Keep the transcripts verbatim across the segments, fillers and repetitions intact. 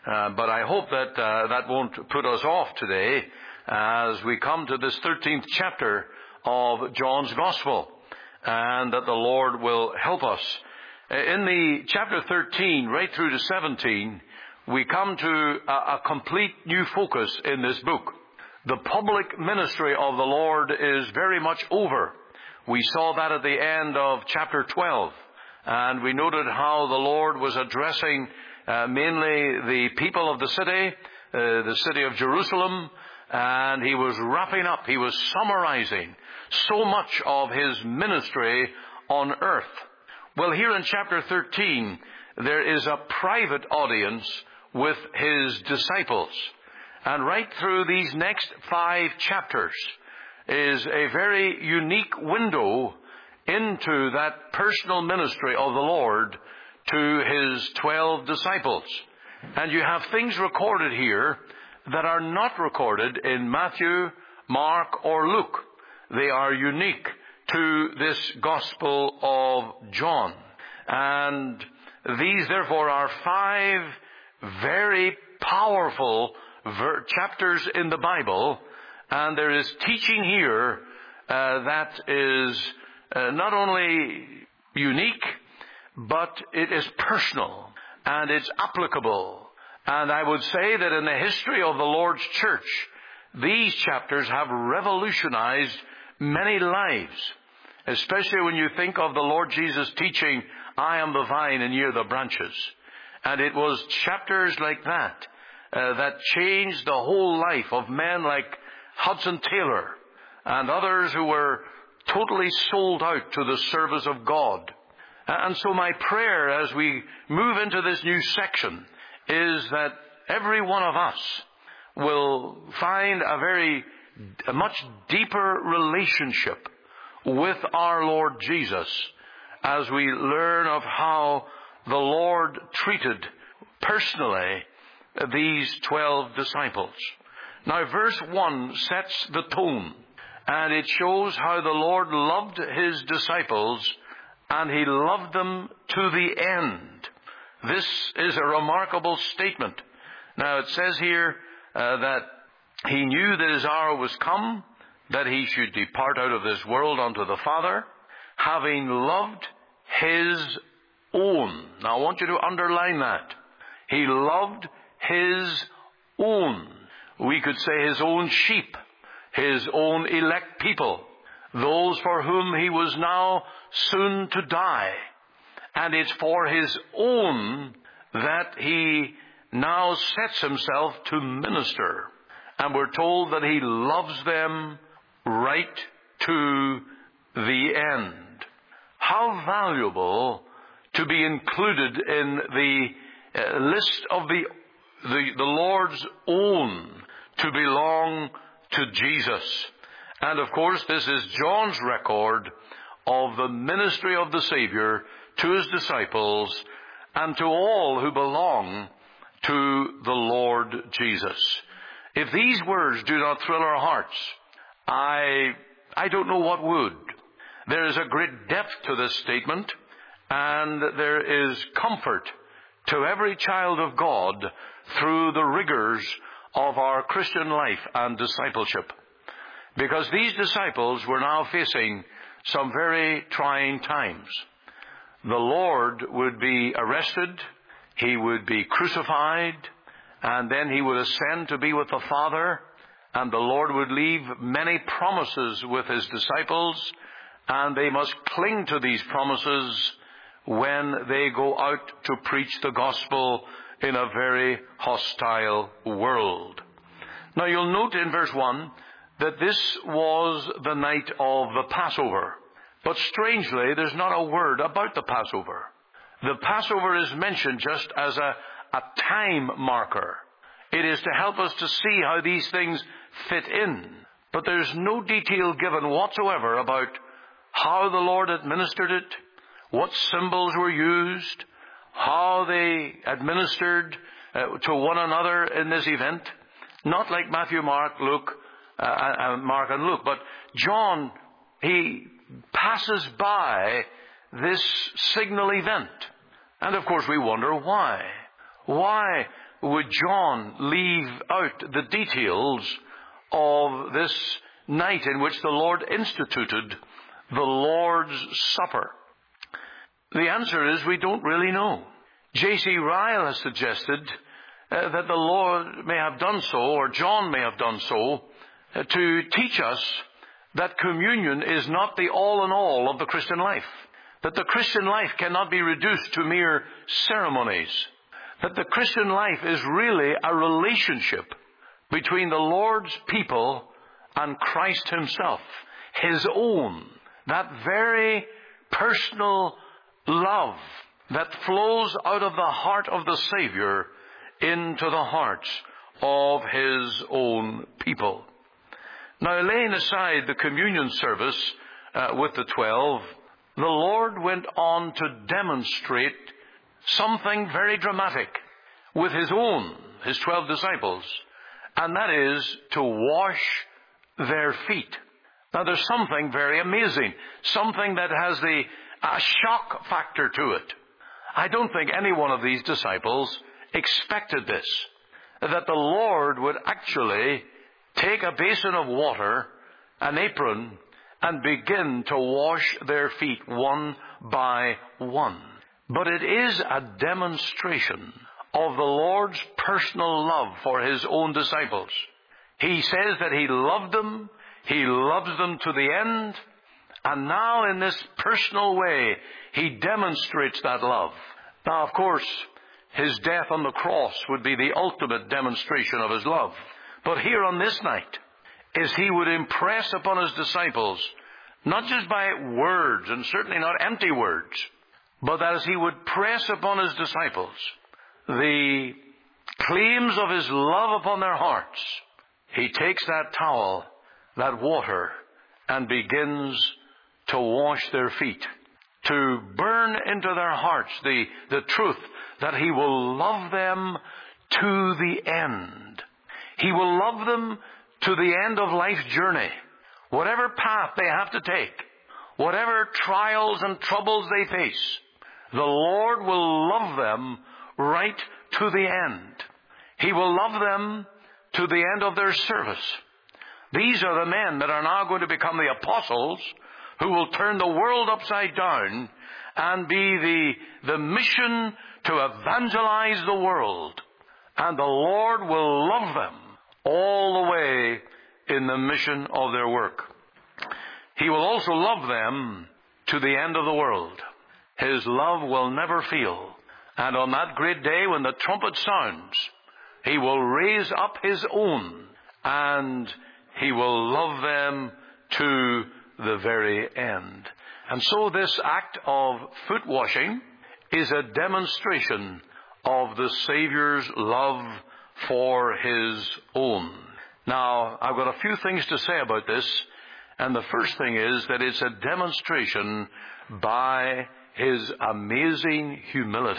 Uh, but I hope that uh, that won't put us off today as we come to this thirteenth chapter of John's Gospel, and that the Lord will help us. In the chapter thirteen, right through to seventeen, we come to a, a complete new focus in this book. The public ministry of the Lord is very much over. We saw that at the end of chapter twelve, and we noted how the Lord was addressing uh, mainly the people of the city, uh, the city of Jerusalem, and he was wrapping up, he was summarizing so much of his ministry on earth. Well, here in chapter thirteen, there is a private audience with his disciples. And right through these next five chapters is a very unique window into that personal ministry of the Lord to his twelve disciples. And you have things recorded here that are not recorded in Matthew, Mark, or Luke. They are unique to this Gospel of John. And these, therefore, are five very powerful ver- chapters in the Bible, and there is teaching here uh, that is uh, not only unique, but it is personal, and it's applicable. And I would say that in the history of the Lord's church, these chapters have revolutionized many lives, especially when you think of the Lord Jesus teaching, I am the vine and ye are the branches. And it was chapters like that uh, that changed the whole life of men like Hudson Taylor and others who were totally sold out to the service of God. And so my prayer as we move into this new section is that every one of us will find a very, a much deeper relationship with our Lord Jesus as we learn of how the Lord treated personally these twelve disciples. Now, verse one sets the tone, and it shows how the Lord loved his disciples, and he loved them to the end. This is a remarkable statement. Now, it says here uh, that he knew that his hour was come, that he should depart out of this world unto the Father, having loved his own. Now, I want you to underline that. He loved his own. We could say his own sheep, his own elect people, those for whom he was now soon to die. And it's for his own that he now sets himself to minister. And we're told that he loves them right to the end. How valuable to be included in the uh, list of the, the the Lord's own, to belong to Jesus. And of course, this is John's record of the ministry of the Savior to his disciples and to all who belong to the Lord Jesus. If these words do not thrill our hearts, I I don't know what would. There is a great depth to this statement, and there is comfort to every child of God through the rigors of our Christian life and discipleship. Because these disciples were now facing some very trying times. The Lord would be arrested, he would be crucified, and then he would ascend to be with the Father, and the Lord would leave many promises with his disciples, and they must cling to these promises when they go out to preach the gospel in a very hostile world. Now, you'll note in verse one that this was the night of the Passover. But strangely, there's not a word about the Passover. The Passover is mentioned just as a, a time marker. It is to help us to see how these things fit in. But there's no detail given whatsoever about how the Lord administered it, what symbols were used, how they administered uh, to one another in this event. Not like Matthew, Mark, Luke, uh, uh, Mark and Luke, but John, he passes by this signal event. And of course we wonder why. Why would John leave out the details of this night in which the Lord instituted the Lord's Supper? The answer is we don't really know. J C Ryle has suggested uh, that the Lord may have done so, or John may have done so, uh, to teach us that communion is not the all-in-all of the Christian life. That the Christian life cannot be reduced to mere ceremonies. That the Christian life is really a relationship between the Lord's people and Christ himself. His own. That very personal love that flows out of the heart of the Savior into the hearts of his own people. Now, laying aside the communion service uh, with the twelve, the Lord went on to demonstrate something very dramatic with his own, his twelve disciples, and that is to wash their feet. Now, there's something very amazing, something that has the a shock factor to it. I don't think any one of these disciples expected this, that the Lord would actually take a basin of water, an apron, and begin to wash their feet one by one. But it is a demonstration of the Lord's personal love for his own disciples. He says that he loved them, he loves them to the end, and now in this personal way, he demonstrates that love. Now, of course, his death on the cross would be the ultimate demonstration of his love. But here on this night, is he would impress upon his disciples, not just by words, and certainly not empty words, but as he would press upon his disciples the claims of his love upon their hearts, he takes that towel, that water, and begins to wash their feet, to burn into their hearts the, the truth that he will love them to the end. He will love them to the end of life's journey. Whatever path they have to take, whatever trials and troubles they face, the Lord will love them right to the end. He will love them to the end of their service. These are the men that are now going to become the apostles who will turn the world upside down and be the, the mission to evangelize the world. And the Lord will love them all the way in the mission of their work. He will also love them to the end of the world. His love will never fail. And on that great day when the trumpet sounds, he will raise up his own, and he will love them to the very end. And so this act of foot washing is a demonstration of the Savior's love for his own. Now, I've got a few things to say about this, and the first thing is that it's a demonstration by his amazing humility.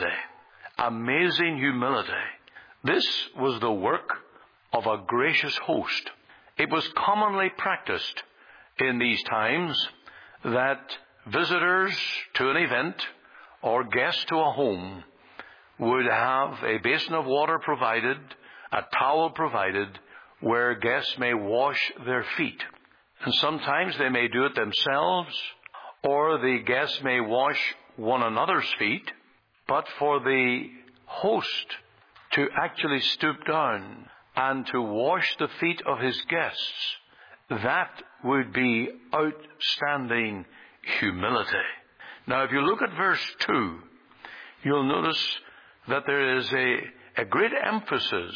Amazing humility. This was the work of a gracious host. It was commonly practiced in these times that visitors to an event or guests to a home would have a basin of water provided, a towel provided, where guests may wash their feet. And sometimes they may do it themselves, or the guests may wash one another's feet. But for the host to actually stoop down and to wash the feet of his guests, that would be outstanding humility. Now, if you look at verse two, you'll notice that there is a, a great emphasis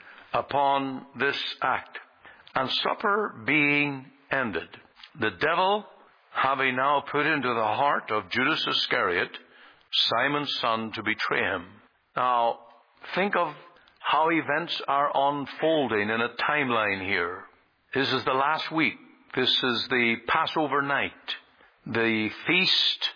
upon this act. And supper being ended, the devil having now put into the heart of Judas Iscariot, Simon's son, to betray him. Now, think of how events are unfolding in a timeline here. This is the last week. This is the Passover night. The feast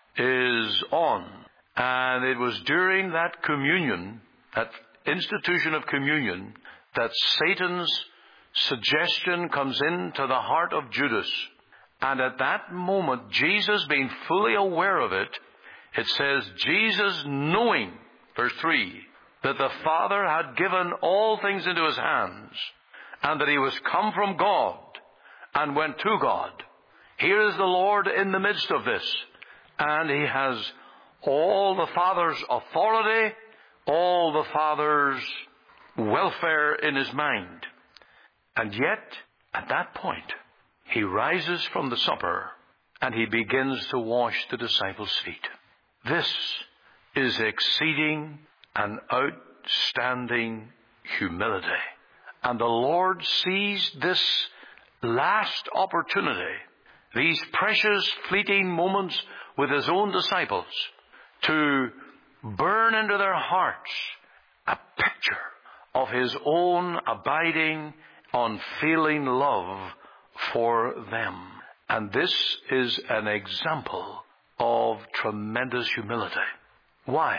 is on. And it was during that communion, that institution of communion, that Satan's suggestion comes into the heart of Judas. And at that moment, Jesus being fully aware of it, it says, Jesus knowing, verse three, that the Father had given all things into his hands, and that he was come from God and went to God. Here is the Lord in the midst of this, and he has all the Father's authority, all the Father's welfare in his mind. And yet, at that point, he rises from the supper and he begins to wash the disciples' feet. This is exceeding and outstanding humility. And the Lord sees this last opportunity, these precious fleeting moments with his own disciples, to burn into their hearts a picture of his own abiding, unfailing love for them. And this is an example of tremendous humility. Why?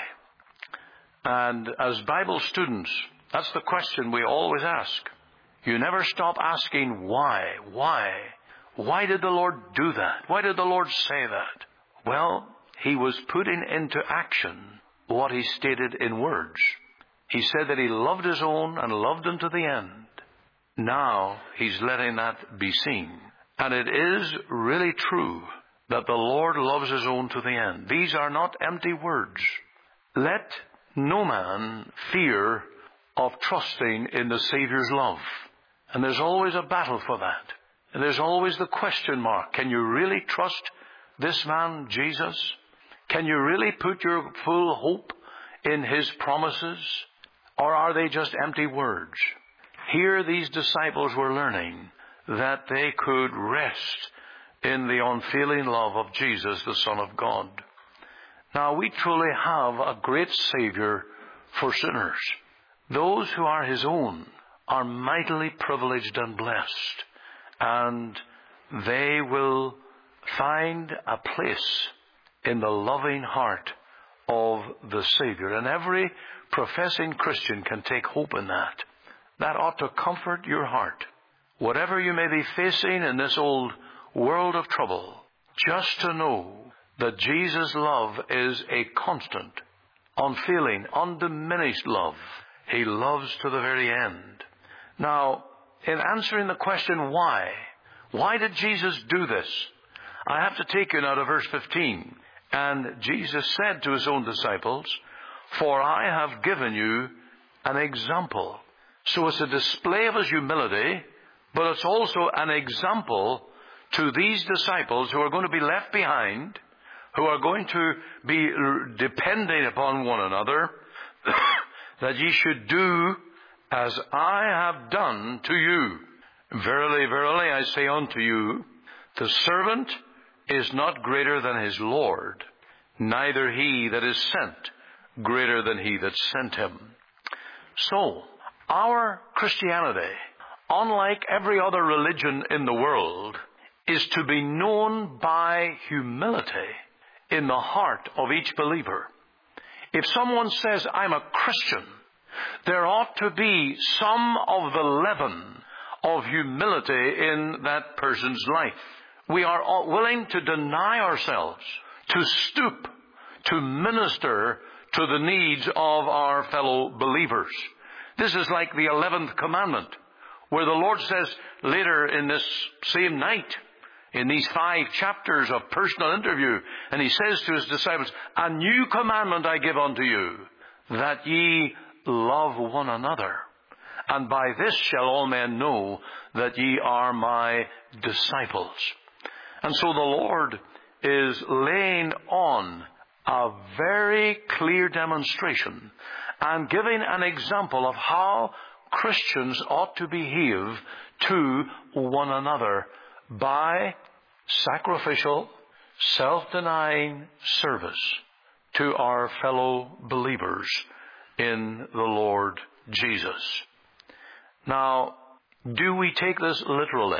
And as Bible students, that's the question we always ask. You never stop asking why, why? Why did the Lord do that? Why did the Lord say that? Well, he was putting into action what he stated in words. He said that he loved his own and loved them to the end. Now he's letting that be seen. And it is really true that the Lord loves his own to the end. These are not empty words. Let no man fear of trusting in the Savior's love. And there's always a battle for that. And there's always the question mark. Can you really trust this man, Jesus? Can you really put your full hope in his promises? Or are they just empty words? Here these disciples were learning that they could rest in the unfailing love of Jesus, the Son of God. Now, we truly have a great Savior for sinners. Those who are his own are mightily privileged and blessed, and they will find a place in the loving heart of the Savior. And every professing Christian can take hope in that. That ought to comfort your heart. Whatever you may be facing in this old world of trouble, just to know that Jesus' love is a constant, unfailing, undiminished love. He loves to the very end. Now, in answering the question why, why did Jesus do this? I have to take you now to verse fifteen. And Jesus said to his own disciples, "For I have given you an example." So it's a display of his humility, but it's also an example to these disciples who are going to be left behind, who are going to be depending upon one another, that ye should do as I have done to you. Verily, verily, I say unto you, the servant is not greater than his Lord, neither he that is sent greater than he that sent him. So, our Christianity, unlike every other religion in the world, is to be known by humility in the heart of each believer. If someone says, I'm a Christian, there ought to be some of the leaven of humility in that person's life. We are willing to deny ourselves, to stoop, to minister to the needs of our fellow believers. This is like the eleventh commandment, where the Lord says later in this same night, in these five chapters of personal interview, and he says to his disciples, a new commandment I give unto you, that ye love one another. And by this shall all men know that ye are my disciples. And so the Lord is laying on a very clear demonstration and giving an example of how Christians ought to behave to one another by sacrificial, self-denying service to our fellow believers in the Lord Jesus. Now, do we take this literally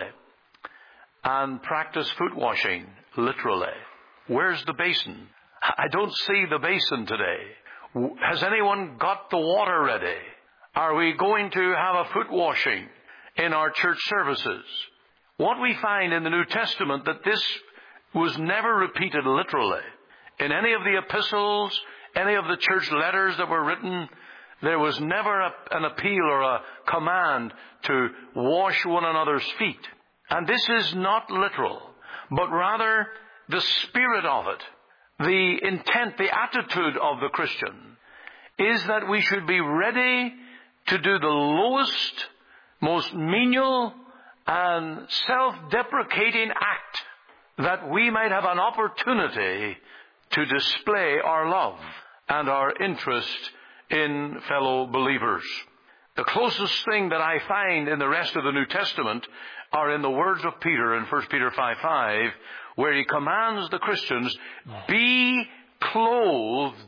and practice foot washing literally? Where's the basin? I don't see the basin today. Has anyone got the water ready? Are we going to have a foot washing in our church services? What we find in the New Testament, that this was never repeated literally. In any of the epistles, any of the church letters that were written, There was never a, an appeal or a command to wash one another's feet. And this is not literal, but rather the spirit of it, the intent, the attitude of the Christian is that we should be ready to do the lowest, most menial and self-deprecating act that we might have an opportunity to display our love and our interest in fellow believers. The closest thing that I find in the rest of the New Testament are in the words of Peter in First Peter five five, where he commands the Christians, be clothed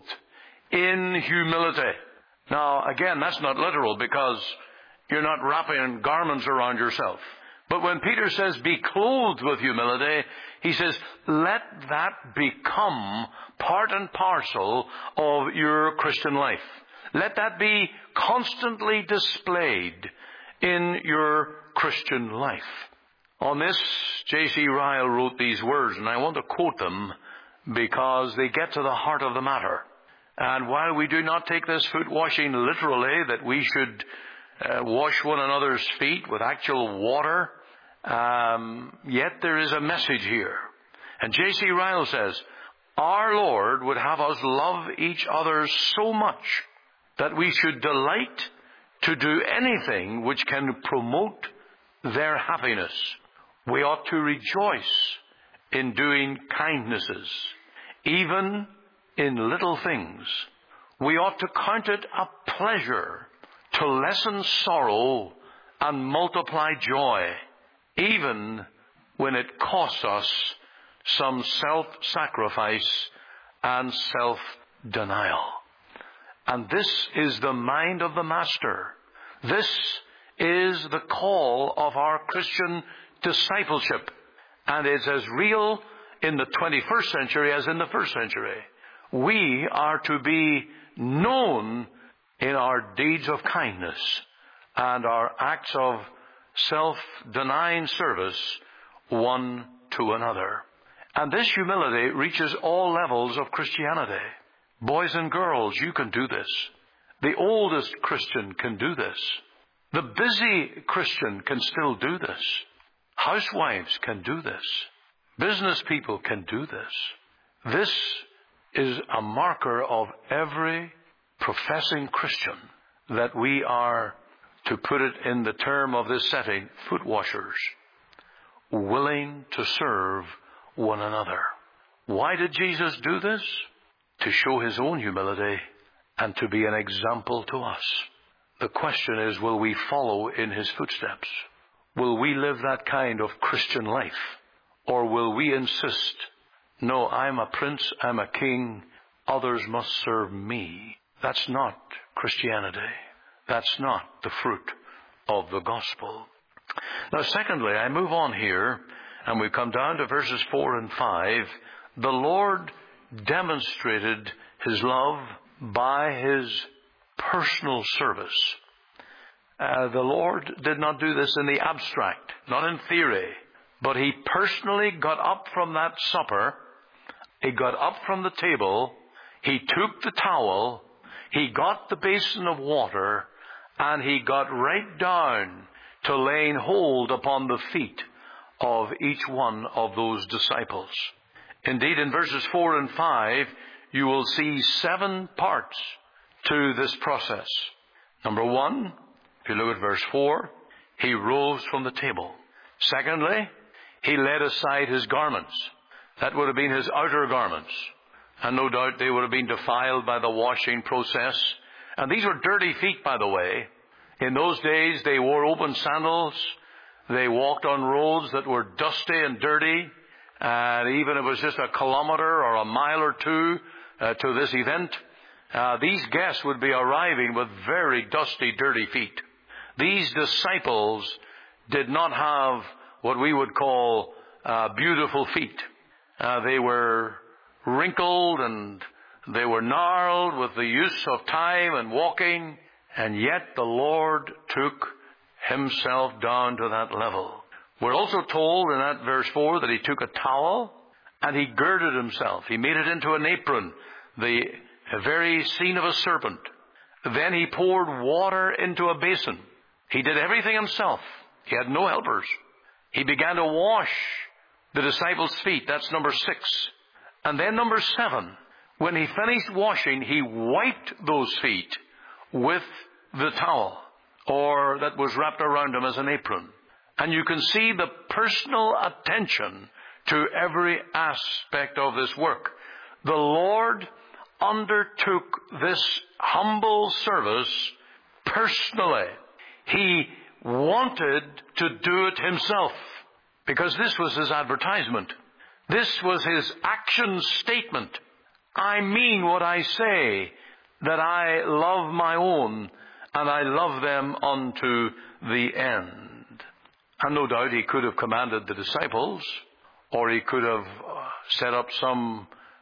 in humility. Now, again, that's not literal because you're not wrapping garments around yourself. But when Peter says, be clothed with humility, he says, let that become part and parcel of your Christian life. Let that be constantly displayed in your Christian life. On this, J C Ryle wrote these words, and I want to quote them because they get to the heart of the matter. And while we do not take this foot washing literally, that we should uh, wash one another's feet with actual water, um, yet there is a message here. And J C Ryle says, our Lord would have us love each other so much that we should delight to do anything which can promote their happiness. We ought to rejoice in doing kindnesses, even in little things. We ought to count it a pleasure to lessen sorrow and multiply joy, even when it costs us some self-sacrifice and self-denial. And this is the mind of the Master. This is the call of our Christian discipleship. And it's as real in the twenty-first century as in the first century. We are to be known in our deeds of kindness and our acts of self-denying service one to another. And this humility reaches all levels of Christianity. Boys and girls, you can do this. The oldest Christian can do this. The busy Christian can still do this. Housewives can do this. Business people can do this. This is a marker of every professing Christian, that we are, to put it in the term of this setting, foot washers, willing to serve one another. Why did Jesus do this? To show his own humility and to be an example to us. The question is, will we follow in his footsteps? Will we live that kind of Christian life? Or will we insist, no, I'm a prince, I'm a king, others must serve me? That's not Christianity. That's not the fruit of the gospel. Now, secondly, I move on here, and we come down to verses four and five. The Lord demonstrated his love by his personal service. Uh, the Lord did not do this in the abstract, not in theory, but he personally got up from that supper. He got up from the table. He took the towel. He got the basin of water, and he got right down to laying hold upon the feet of each one of those disciples. Indeed, in verses four and five, you will see seven parts to this process. Number one, if you look at verse four, he rose from the table. Secondly, he laid aside his garments. That would have been his outer garments. And no doubt they would have been defiled by the washing process. And these were dirty feet, by the way. In those days, they wore open sandals. They walked on roads that were dusty and dirty. And even if it was just a kilometer or a mile or two uh, to this event, uh, these guests would be arriving with very dusty, dirty feet. These disciples did not have what we would call uh, beautiful feet. Uh, they were wrinkled and they were gnarled with the use of time and walking, and yet the Lord took himself down to that level. We're also told in that verse four that he took a towel and he girded himself. He made it into an apron, the very scene of a serpent. Then he poured water into a basin. He did everything himself. He had no helpers. He began to wash the disciples' feet. That's number six. And then number seven, when he finished washing, he wiped those feet with the towel, or that was wrapped around him as an apron. And you can see the personal attention to every aspect of this work. The Lord undertook this humble service personally. He wanted to do it himself because this was his advertisement. This was his action statement. I mean what I say, that I love my own and I love them unto the end. And no doubt he could have commanded the disciples, or he could have set up some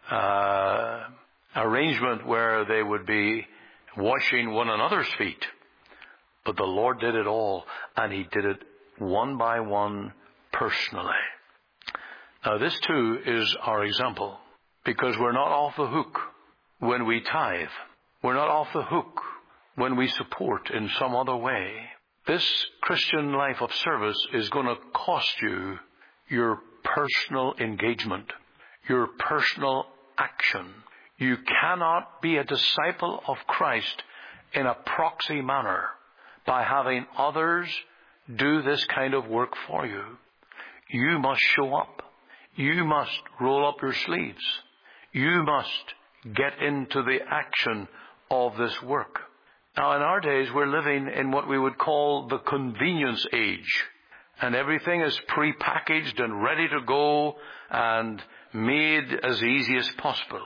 uh, arrangement where they would be washing one another's feet. But the Lord did it all, and he did it one by one personally. Now this too is our example, because we're not off the hook when we tithe. We're not off the hook when we support in some other way. This Christian life of service is going to cost you your personal engagement, your personal action. You cannot be a disciple of Christ in a proxy manner by having others do this kind of work for you. You must show up. You must roll up your sleeves. You must get into the action of this work. Now, in our days, we're living in what we would call the convenience age. And everything is pre-packaged and ready to go and made as easy as possible.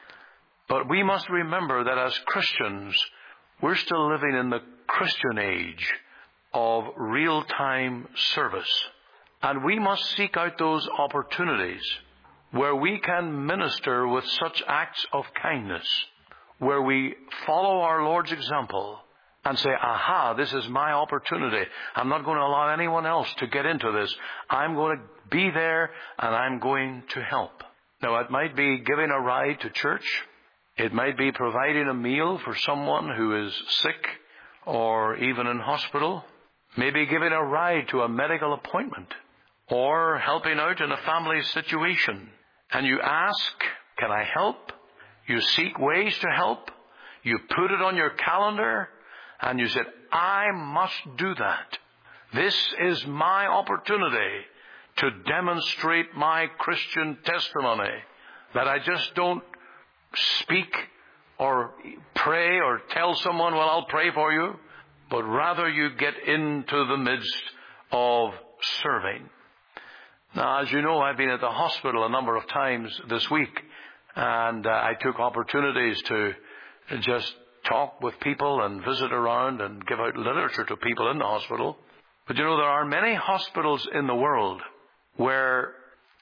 But we must remember that as Christians, we're still living in the Christian age of real-time service. And we must seek out those opportunities where we can minister with such acts of kindness, where we follow our Lord's example and say, aha, this is my opportunity. I'm not going to allow anyone else to get into this. I'm going to be there and I'm going to help. Now, it might be giving a ride to church. It might be providing a meal for someone who is sick or even in hospital. Maybe giving a ride to a medical appointment or helping out in a family situation. And you ask, can I help? You seek ways to help. You put it on your calendar and you said, I must do that. This is my opportunity to demonstrate my Christian testimony, that I just don't speak or pray or tell someone, well, I'll pray for you, but rather you get into the midst of serving. Now, as you know, I've been at the hospital a number of times this week, and uh, I took opportunities to just talk with people and visit around and give out literature to people in the hospital. But you know, there are many hospitals in the world where,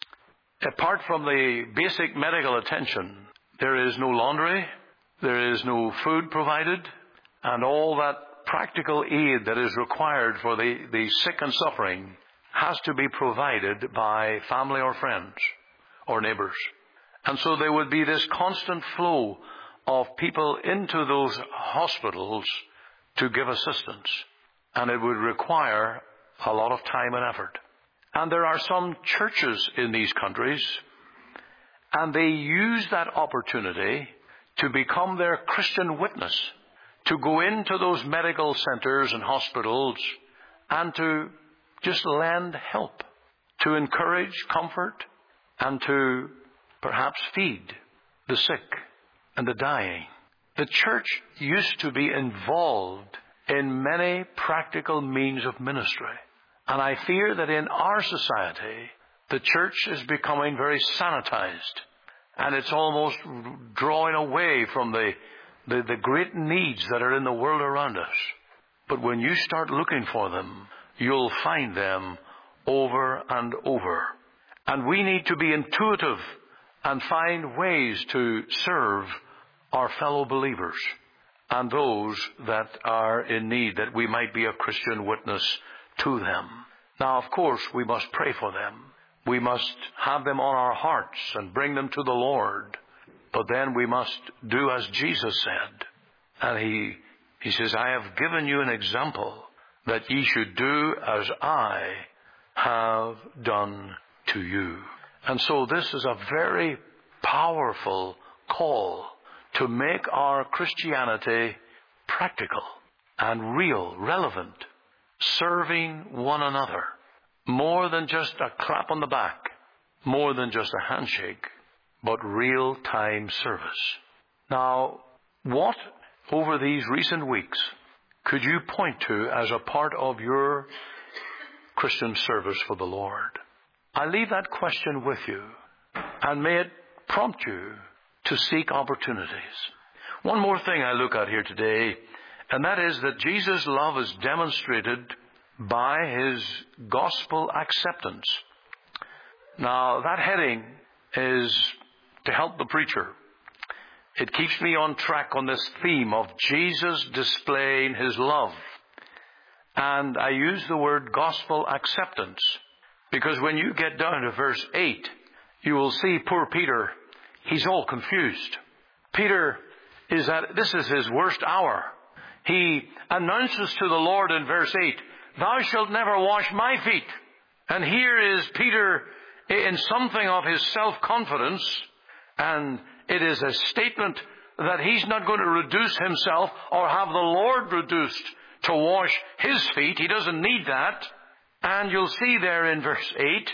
apart from the basic medical attention, there is no laundry, there is no food provided, and all that practical aid that is required for the, the sick and suffering has to be provided by family or friends or neighbors. And so there would be this constant flow of people into those hospitals to give assistance. And it would require a lot of time and effort. And there are some churches in these countries, and they use that opportunity to become their Christian witness, to go into those medical centers and hospitals and to just lend help, to encourage, comfort, and to perhaps feed the sick and the dying. The church used to be involved in many practical means of ministry. And I fear that in our society, the church is becoming very sanitized. And it's almost drawing away from the, the, the great needs that are in the world around us. But when you start looking for them, you'll find them over and over. And we need to be intuitive and find ways to serve our fellow believers and those that are in need, that we might be a Christian witness to them. Now, of course, we must pray for them. We must have them on our hearts and bring them to the Lord. But then we must do as Jesus said. And he He says, I have given you an example that ye should do as I have done to you. And so this is a very powerful call to make our Christianity practical and real, relevant, serving one another, more than just a clap on the back, more than just a handshake, but real-time service. Now, what over these recent weeks could you point to as a part of your Christian service for the Lord? I leave that question with you, and may it prompt you to seek opportunities. One more thing I look at here today, and that is that Jesus' love is demonstrated by his gospel acceptance. Now, that heading is to help the preacher. It keeps me on track on this theme of Jesus displaying his love. And I use the word gospel acceptance because when you get down to verse eight, you will see poor Peter, he's all confused. Peter is at, this is his worst hour. He announces to the Lord in verse eight, thou shalt never wash my feet. And here is Peter in something of his self-confidence, and it is a statement that he's not going to reduce himself or have the Lord reduced to wash his feet. He doesn't need that. And you'll see there in verse eight,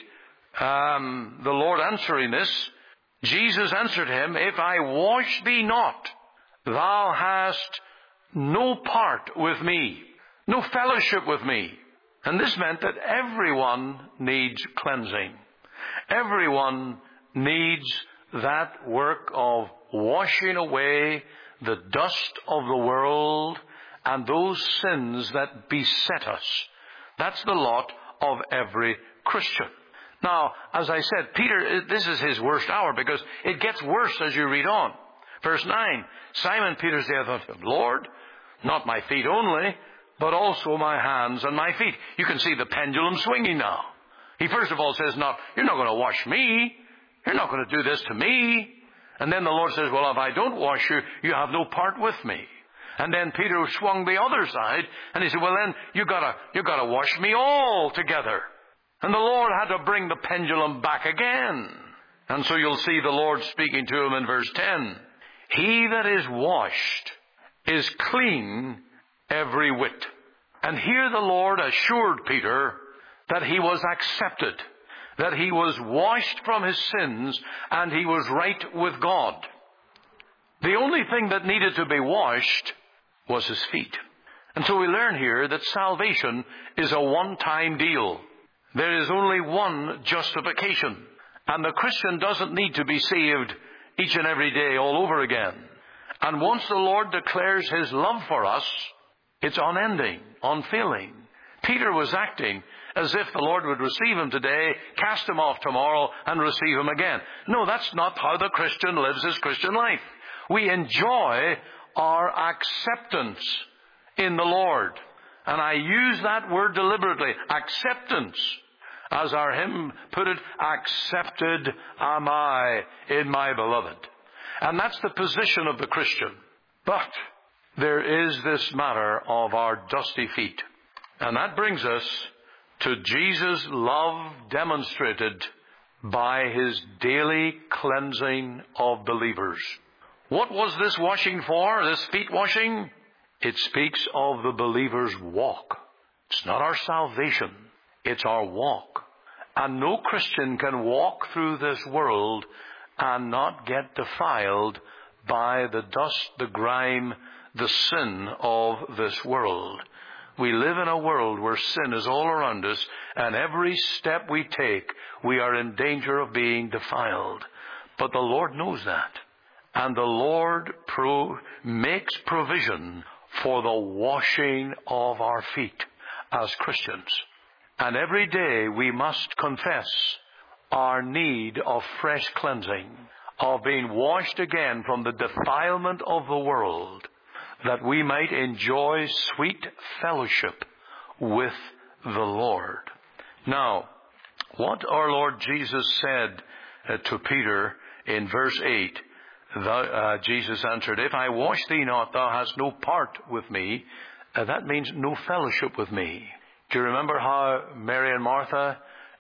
um, the Lord answering this, Jesus answered him, if I wash thee not, thou hast no part with me, no fellowship with me. And this meant that everyone needs cleansing. Everyone needs that work of washing away the dust of the world and those sins that beset us. That's the lot of every Christian. Now, as I said, Peter, this is his worst hour because it gets worse as you read on. Verse nine, Simon Peter saith unto him, Lord, not my feet only, but also my hands and my feet. You can see the pendulum swinging now. He first of all says, no, you're not going to wash me. You're not going to do this to me. And then the Lord says, well, if I don't wash you, you have no part with me. And then Peter swung the other side, and he said, well, then you gotta, you gotta wash me all together. And the Lord had to bring the pendulum back again. And so you'll see the Lord speaking to him in verse ten. He that is washed is clean every whit. And here the Lord assured Peter that he was accepted, that he was washed from his sins, and he was right with God. The only thing that needed to be washed was his feet. And so we learn here that salvation is a one-time deal. There is only one justification. And the Christian doesn't need to be saved each and every day all over again. And once the Lord declares his love for us, it's unending, unfailing. Peter was acting as if the Lord would receive him today, cast him off tomorrow, and receive him again. No, that's not how the Christian lives his Christian life. We enjoy our acceptance in the Lord. And I use that word deliberately, acceptance. As our hymn put it, accepted am I in my beloved. And that's the position of the Christian. But there is this matter of our dusty feet. And that brings us to Jesus' love demonstrated by his daily cleansing of believers. What was this washing for, this feet washing? It speaks of the believer's walk. It's not our salvation, it's our walk. And no Christian can walk through this world and not get defiled by the dust, the grime, the sin of this world. We live in a world where sin is all around us, and every step we take, we are in danger of being defiled. But the Lord knows that. And the Lord pro- makes provision for the washing of our feet as Christians. And every day we must confess our need of fresh cleansing, of being washed again from the defilement of the world, that we might enjoy sweet fellowship with the Lord. Now, what our Lord Jesus said uh, to Peter in verse eight, Thou, uh, Jesus answered, If I wash thee not, thou hast no part with me. Uh, that means no fellowship with me. Do you remember how Mary and Martha,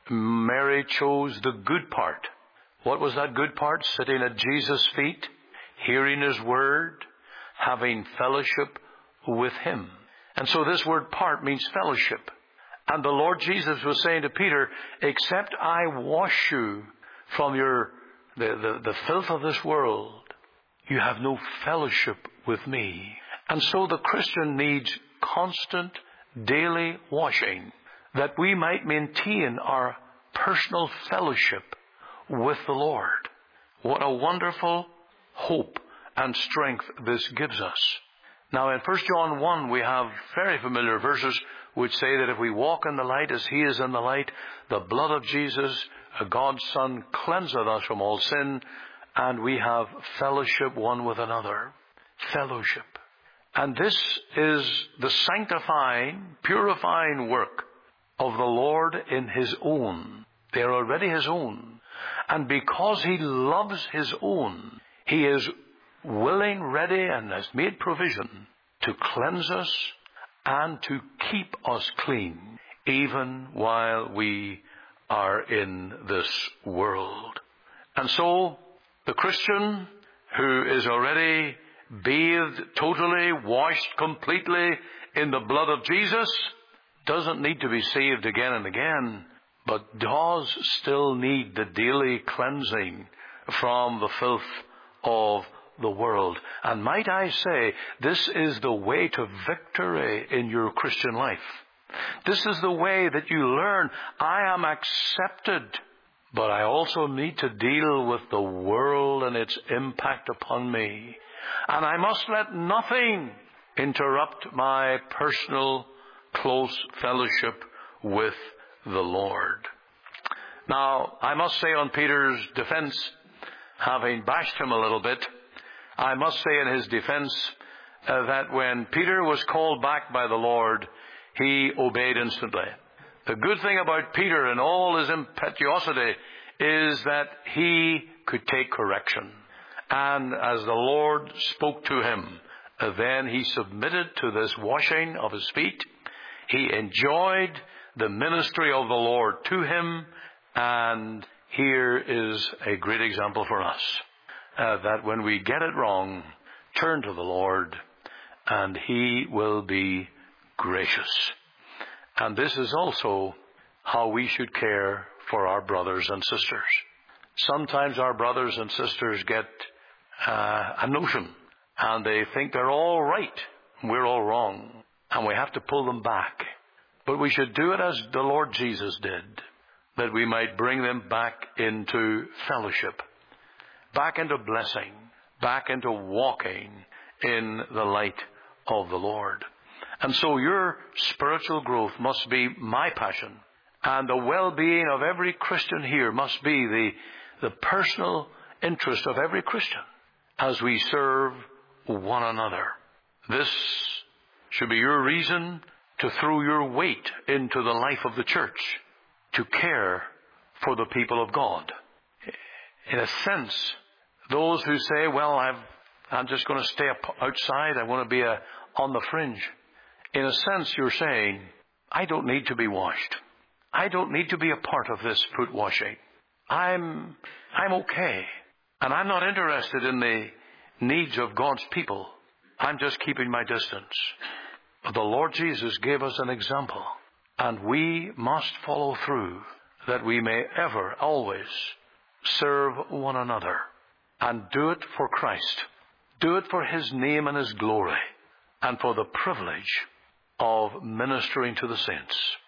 Mary chose the good part? What was that good part? Sitting at Jesus' feet, hearing His word, having fellowship with Him. And so this word part means fellowship. And the Lord Jesus was saying to Peter, except I wash you from your the, the, the filth of this world, you have no fellowship with me. And so the Christian needs constant, daily washing, that we might maintain our personal fellowship with the Lord. What a wonderful hope and strength this gives us. Now in First John one we have very familiar verses which say that if we walk in the light as He is in the light, the blood of Jesus, God's Son, cleanseth us from all sin, and we have fellowship one with another. Fellowship. And this is the sanctifying, purifying work of the Lord in His own. They are already His own. And because He loves His own, He is willing, ready, and has made provision to cleanse us and to keep us clean, even while we are in this world. And so, the Christian who is already bathed totally, washed completely in the blood of Jesus, doesn't need to be saved again and again, but does still need the daily cleansing from the filth of the world. And might I say, this is the way to victory in your Christian life. This is the way that you learn, I am accepted, but I also need to deal with the world and its impact upon me. And I must let nothing interrupt my personal close fellowship with the Lord. Now, I must say on Peter's defense, having bashed him a little bit, I must say in his defense uh, that when Peter was called back by the Lord, he obeyed instantly. The good thing about Peter and all his impetuosity is that he could take correction. And as the Lord spoke to him, uh, then he submitted to this washing of his feet. He enjoyed the ministry of the Lord to him, and here is a great example for us. Uh, that when we get it wrong, turn to the Lord, and He will be gracious. And this is also how we should care for our brothers and sisters. Sometimes our brothers and sisters get uh, a notion, and they think they're all right, we're all wrong, and we have to pull them back. But we should do it as the Lord Jesus did, that we might bring them back into fellowship, back into blessing, back into walking in the light of the Lord. And so your spiritual growth must be my passion, and the well-being of every Christian here must be the, the personal interest of every Christian as we serve one another. This should be your reason to throw your weight into the life of the church, to care for the people of God. In a sense, those who say, well, I've, I'm just going to stay up outside, I want to be a, on the fringe. In a sense, you're saying, I don't need to be washed. I don't need to be a part of this foot washing. I'm, I'm okay. And I'm not interested in the needs of God's people. I'm just keeping my distance. But the Lord Jesus gave us an example, and we must follow through, that we may ever, always serve one another. And do it for Christ. Do it for His name and His glory, and for the privilege of ministering to the saints.